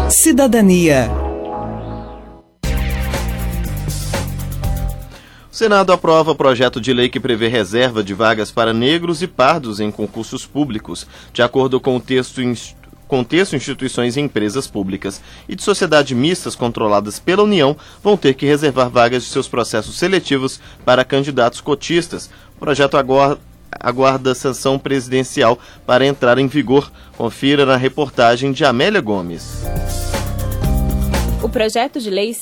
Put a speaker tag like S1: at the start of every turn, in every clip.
S1: Cidadania.
S2: O Senado aprova projeto de lei que prevê reserva de vagas para negros e pardos em concursos públicos. De acordo com o texto, instituições e empresas públicas e de sociedade mistas controladas pela União vão ter que reservar vagas de seus processos seletivos para candidatos cotistas. O projeto aguarda sanção presidencial para entrar em vigor. Confira na reportagem de Amélia Gomes.
S3: O projeto de lei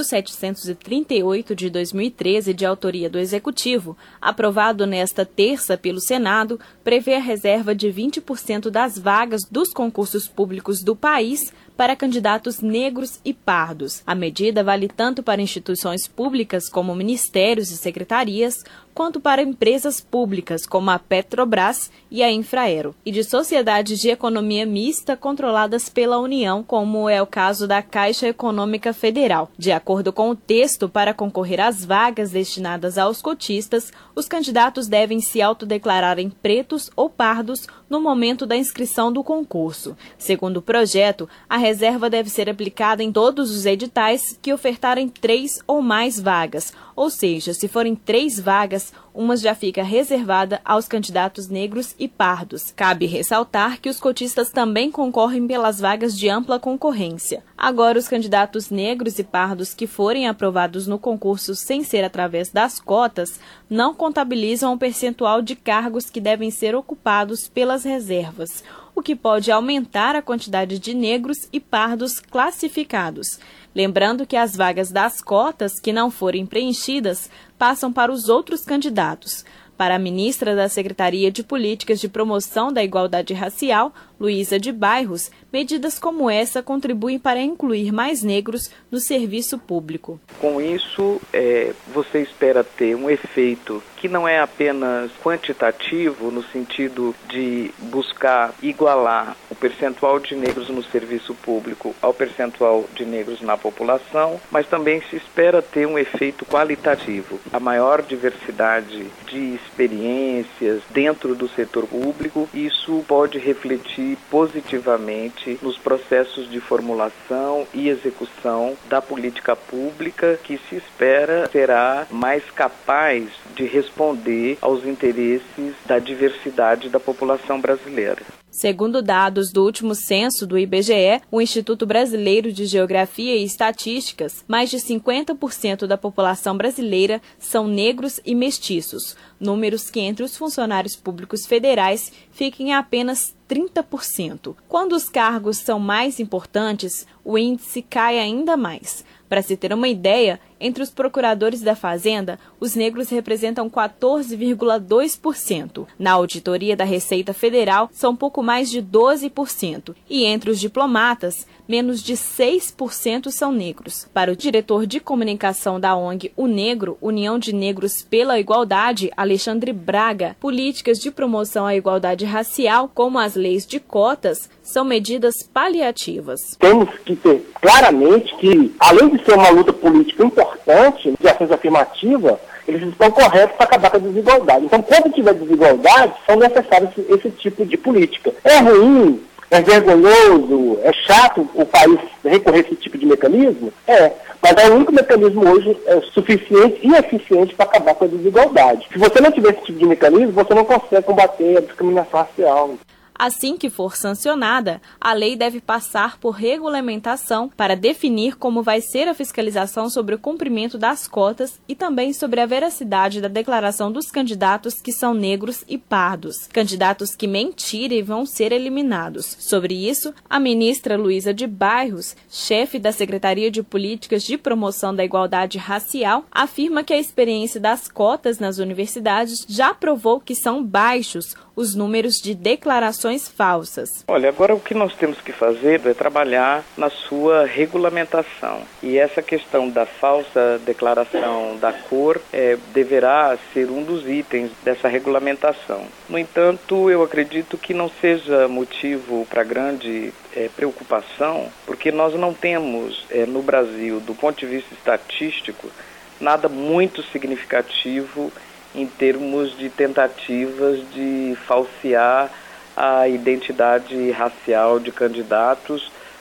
S3: 6.738 de 2013, de autoria do Executivo, aprovado nesta terça pelo Senado, prevê a reserva de 20% das vagas dos concursos públicos do país para candidatos negros e pardos. A medida vale tanto para instituições públicas como ministérios e secretarias, quanto para empresas públicas como a Petrobras e a Infraero, e de sociedades de economia mista controladas pela União, como é o caso da Caixa Econômica Federal. De acordo com o texto, para concorrer às vagas destinadas aos cotistas, os candidatos devem se autodeclararem pretos ou pardos no momento da inscrição do concurso. Segundo o projeto, a reserva deve ser aplicada em todos os editais que ofertarem 3 ou mais vagas, ou seja, se forem 3 vagas, uma já fica reservada aos candidatos negros e pardos. Cabe ressaltar que os cotistas também concorrem pelas vagas de ampla concorrência. Agora, os candidatos negros e pardos que forem aprovados no concurso sem ser através das cotas não contabilizam o percentual de cargos que devem ser ocupados pelas reservas, o que pode aumentar a quantidade de negros e pardos classificados. Lembrando que as vagas das cotas que não forem preenchidas passam para os outros candidatos. Para a ministra da Secretaria de Políticas de Promoção da Igualdade Racial, Luísa de Bairros, medidas como essa contribuem para incluir mais negros no serviço público.
S4: Com isso, você espera ter um efeito que não é apenas quantitativo, no sentido de buscar igualar o percentual de negros no serviço público ao percentual de negros na população, mas também se espera ter um efeito qualitativo. A maior diversidade de experiências dentro do setor público, isso pode refletir positivamente nos processos de formulação e execução da política pública, que se espera será mais capaz de responder aos interesses da diversidade da população brasileira.
S3: Segundo dados do último censo do IBGE, o Instituto Brasileiro de Geografia e Estatísticas, mais de 50% da população brasileira são negros e mestiços, números que entre os funcionários públicos federais ficam em apenas 30%. Quando os cargos são mais importantes, o índice cai ainda mais. Para se ter uma ideia, entre os procuradores da Fazenda, os negros representam 14,2%. Na auditoria da Receita Federal, são pouco mais de 12%. E entre os diplomatas, menos de 6% são negros. Para o diretor de comunicação da ONG O Negro, União de Negros pela Igualdade, Alexandre Braga, políticas de promoção à igualdade racial, como as leis de cotas, são medidas paliativas.
S5: Temos que ter claramente que, além de ser uma luta política importante, de ações afirmativas, eles estão corretos para acabar com a desigualdade. Então, quando tiver desigualdade, são necessários esse tipo de política. É ruim, é vergonhoso, é chato o país recorrer a esse tipo de mecanismo? Mas é o único mecanismo hoje suficiente e eficiente para acabar com a desigualdade. Se você não tiver esse tipo de mecanismo, você não consegue combater a discriminação racial.
S3: Assim que for sancionada, a lei deve passar por regulamentação para definir como vai ser a fiscalização sobre o cumprimento das cotas e também sobre a veracidade da declaração dos candidatos que são negros e pardos. Candidatos que mentirem vão ser eliminados. Sobre isso, a ministra Luísa de Bairros, chefe da Secretaria de Políticas de Promoção da Igualdade Racial, afirma que a experiência das cotas nas universidades já provou que são baixos os números de declarações falsas.
S4: Olha, agora o que nós temos que fazer é trabalhar na sua regulamentação. E essa questão da falsa declaração da cor deverá ser um dos itens dessa regulamentação. No entanto, eu acredito que não seja motivo para grande preocupação, porque nós não temos no Brasil, do ponto de vista estatístico, nada muito significativo em termos de tentativas de falsear a identidade racial de candidatos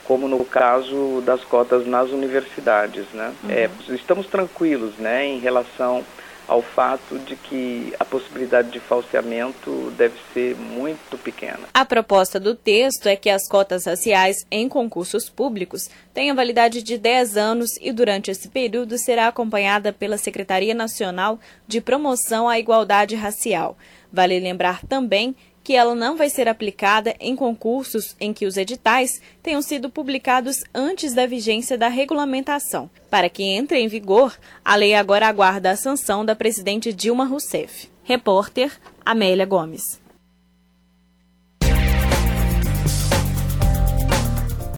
S4: como no caso das cotas nas universidades, né? Estamos tranquilos, né, em relação ao fato de que a possibilidade de falseamento deve ser muito pequena.
S3: A proposta do texto é que as cotas raciais em concursos públicos tenham validade de 10 anos e durante esse período será acompanhada pela Secretaria Nacional de Promoção à Igualdade Racial. Vale lembrar também que ela não vai ser aplicada em concursos em que os editais tenham sido publicados antes da vigência da regulamentação. Para que entre em vigor, a lei agora aguarda a sanção da presidente Dilma Rousseff. Repórter Amélia Gomes.